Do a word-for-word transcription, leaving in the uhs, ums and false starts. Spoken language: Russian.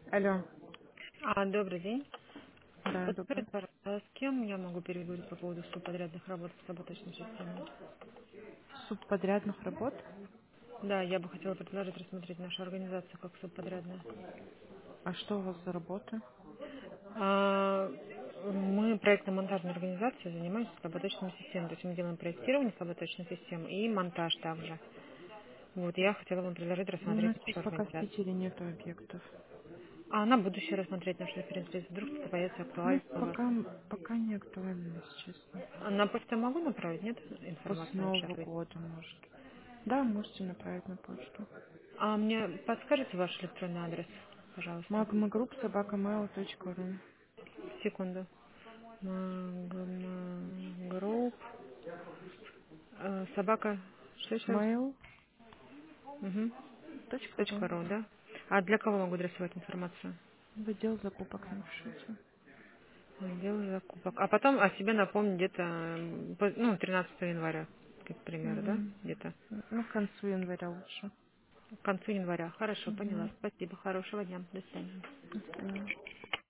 Алло, А, добрый день. да, добрый. Подскажите, пожалуйста, а с кем я могу переговорить по поводу субподрядных работ с работочной системой? Субподрядных работ? Да, я бы хотела предложить рассмотреть нашу организацию как субподрядную. А что у вас за работа? А, мы проектно-монтажная организация, занимаемся слаботочными системами. То есть мы делаем проектирование слаботочной системы и монтаж также. Вот, я хотела вам предложить Ну, у рассмотреть нас нашу пи- пока в организацию. Питере нету объектов. А на будущее рассмотреть нашу конференцию, если вдруг это появится Ну, актуально у вас. пока, пока не актуально, если честно. А на почту могу направить, нет, После информацию на Нового вашу? года, может. Да, можете направить на почту. А мне подскажете ваш электронный адрес, пожалуйста? Магмагрупп собака mail точка ру. Секунду. Магмагрупп. Э, Собака. Что еще раз? Mail Угу. точка ру. Точка ру, да? А для кого могу адресовать информацию? В отдел закупок напишите. Отдел закупок. А потом о себе напомню где-то, м, по- ну, тринадцатого января, как пример, да? Угу. Где-то. Ну, к концу января лучше. К концу января. Хорошо, поняла. Угу. Спасибо. Хорошего дня. До свидания. До свидания.